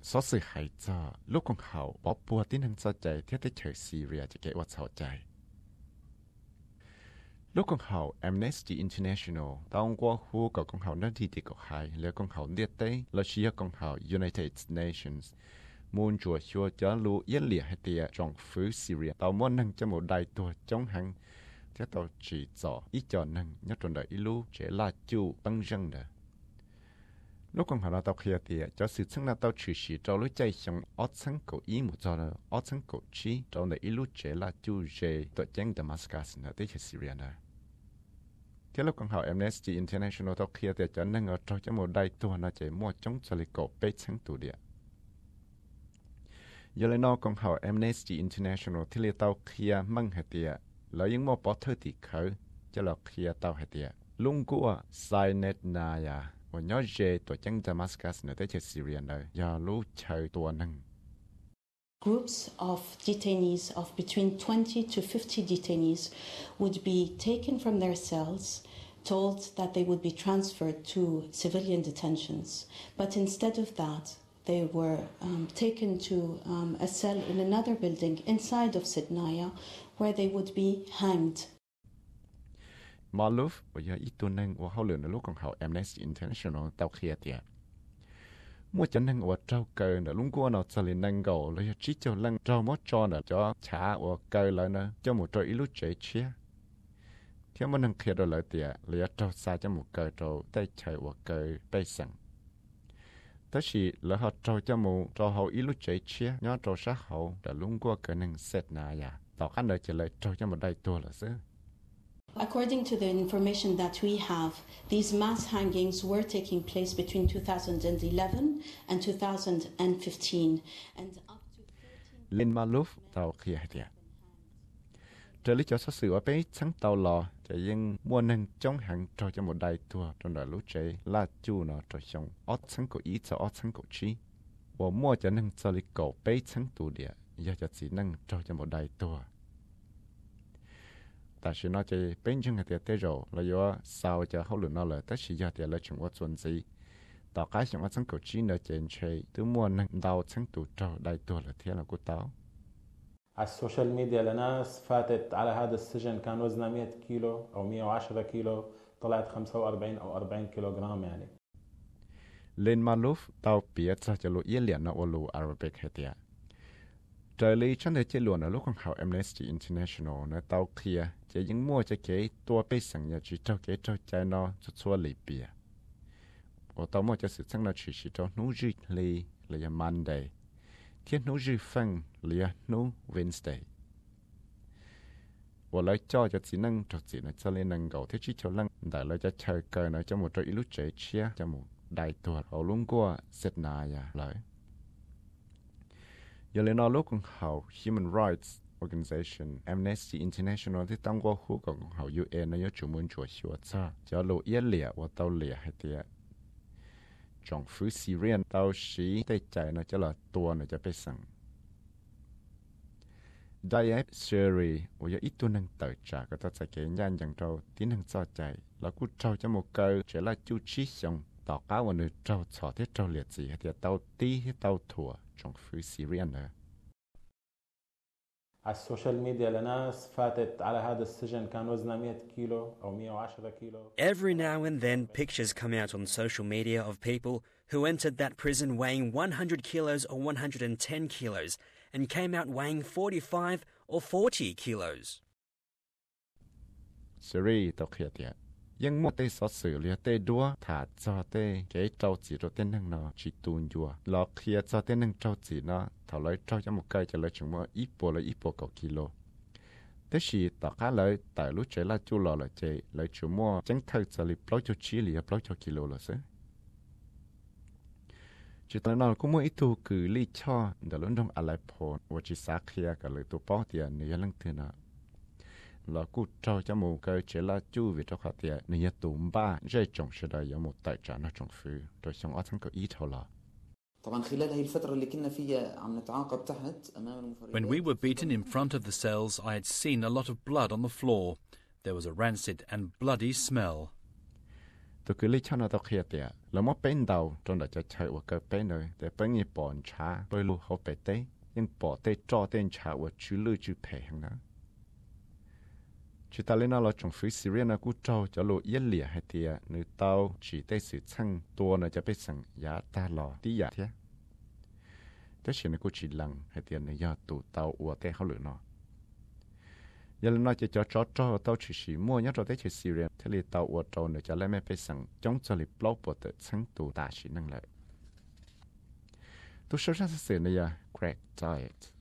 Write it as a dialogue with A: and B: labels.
A: 所以係就lúc con hậu bỏ bùa tiến hành cho chạy thiết tới trời Syria cho kể vật sầu chạy. Lúc con hậu Amnesty International tao qua khu của con hậu nơi thì có hai là con hậu liệt tế là chỉ con hậu United Nations muốn chùa chùa cho lũ yên liệt hay tiệt trong phứ Syria tao muốn nâng cho một đại tổ chống hàng thế tao chỉ rõ ít cho nâng nhất trong đời lũ sẽ là chủ băng răng đó. Lúc con hậu tao kia tiệt cho sự sáng là tao chỉ cho lũ chạy xong ở sáng cổ ý một cho là ở sáng cổ chi trong đời lũ sẽ là chủ về tổ chức Damascus nữa tới Syria nữa. Thế lúc con hậu Amnesty International tao kia tiệt cho nâng ở trong một đại tổ nó chạy mua chống cho lịch cổ bế sáng tụ địa. Giờ lại nói con hậu Amnesty International thì là tao kia mang hạt địa, là những mô bỏ thơ thì khởi, cho là kia tao hạt địa. Lúc của Synet Naya, và nhớ về tổ chức Damascus nơi tới Syria nơi, giờ lúc chơi tổ nâng.
B: Groups of detainees of between 20 to 50 detainees would be taken from their cells, told that they would be transferred to civilian detentions. But instead of that, they were taken to a cell in another building inside of Sidnaya where they would be hanged.
A: Maluf, bây giờ ít tuần nâng, và hậu lượng lúc con hậu Amnesty International tao kia tiệt. Mua cho nâng và trao cờ nữa lúc qua nó sẽ lên nâng gầu lấy chỉ cho lăng trao mót cho nữa cho trả và cờ lại nữa cho một trò ít lúc chế chia. Theo mà nâng kia rồi lại tiệt lấy trao xa cho một cờ trâu tay chạy và cờ bay sẵn. Tất chỉ là họ trao cho một trò hậu ít lúc chế chia nhớ trò sát hậu đã lúc qua cờ nâng xét nà ya tao khăn đời chỉ lại trao cho một đại tua là chứ.
B: According to the information that we have, these mass hangings were taking place between 2011 and 2015, and up to 13
A: Lên Maluf tàu kia tiệt. Trở lý cho số sự ở bên sáng tàu lò cho dân mua nâng trong hàng trao cho một đại tua trong đời lúc chế là chú nó trao xong ở sáng cổ ý cho ở sáng cổ chi. Và mua cho nâng cho lý cổ bên sáng tù địa giờ cho chỉ nâng trao cho một đại tua. Ta chỉ nói chơi bên trong cái tiệt rồi là do sao cho hậu lượng nó là tất chỉ giờ tiệt là chúng có chuẩn gì. Tao cái chúng có sáng cổ chi nó trên chơi từ mua nâng đào sáng tù trao đại tua là thế là của tao.
C: السوشيال ميديا لناس فاتت على هذا السجن كان وزنها 100 كيلو أو 110 كيلو طلعت 45 أو 40 كيلوغرام يعني.
A: Lên Maluf tao biết cho lũ yên liền nó lũ Arabic hết tiệt. Trời lý chân để chơi luôn ở lúc con hậu Amnesty International nó tao kia chỉ những mua cho cái tua bê sẵn nhà chỉ cho cái cho trái nó cho xua lì bìa. Và tao mua cho sự sáng nó chỉ cho nụ rì lì là Monday. Thiên nụ rì phân là nụ Wednesday. Và lấy cho chỉ năng cho chỉ nó cho lên năng gầu thế chỉ cho lăng để lấy cho chơi cờ nó cho một trò ít lúc chế chia cho một đại tuột ở luôn qua xét nà ya lại. Giờ lên nó lúc con hậu Human Rights Organization Amnesty International thì tăng qua khu của con hậu UN nó nhớ chủ muốn chùa chùa cho lũ yên liệt và tàu liệt hay tiệt. Trong phứ Syrian tàu sĩ tay chạy nó cho là tua nó cho bị sẵn. Diet Sherry và giờ ít tu năng tự trả cái tao sẽ kể nhanh dần trâu tiến năng cho chạy là cú trâu cho một câu chỉ là chú trí xong tao cá và nữ trâu cho thế trâu liệt gì thì tao tí hay tao thua trong phứ Syrian nữa.
C: السوشيال ميديا لناس فاتت على هذا السجن كان وزنها 100 كيلو أو 110 كيلو.
D: Every now and then pictures come out on social media of people who entered that prison weighing 100 kilos or 110 kilos and came out weighing 45 or 40 kilos.
A: Siri tao khía tiệt. Nhưng một tay sở sự liệt tay đua thả cho tay cái trâu chỉ rồi tên năng nó chỉ tuôn dùa lọ khía cho tên năng trâu chỉ nó thảo lấy trâu cho một cây cho lấy chừng mà ít bộ cầu kilo. Thế thì tao cá lấy tại lúc chơi là chú lọ là chơi lấy chừng mà chẳng thay cho lấy bao cho chỉ liệt bao cho kilo là sao? Chỉ tao nói cũng mỗi ít tu cứ lý cho để luôn trong Aleppo và chỉ xác khía cả lấy tu bao tiền này lăng thừa nào. Là cú trao cho một cái chế là chú vì cho khát tiền nên tụm ba dễ trồng sẽ đại có một tài sản nó trồng phứ rồi xong ở thằng có ý thầu là.
E: When we were beaten in front of the cells, I had seen a lot of blood on the floor. There was a rancid and bloody smell.
A: tôi cứ lấy cho nó tao kia tiệtแล้วmấtเป็นđầu trong đóจะใช้ว่าเกิดเป็นเลยแต่เป็นยี่ปอนช้าโดยรู้เขาไปเต้ยังปอเต้จ่อเต้นช้าว่าชื่อลือชื่อแพงนะชื่อตาเล่นเราจงฟื้นซีเรียนะกูเจ้าจะรู้เยี่ยเหลี่ยให้เตียหรือเต้าchỉได้สื่อช่างตัวน่ะจะไปสั่งยาตาหล่อที่ยาเทียแต่เชื่อในกูchỉลังให้เตียในยาตูเต้าอัวเต้เขาหรือเนาะgiờ nó chỉ cho tao chỉ mua nhớ cho tới chỉ Syria thế thì tao ở trâu nữa cho lấy mấy cái sẵn chống cho lịch blog bộ tự sáng tụ ta chỉ năng lợi tôi số ra sự này Greg Diet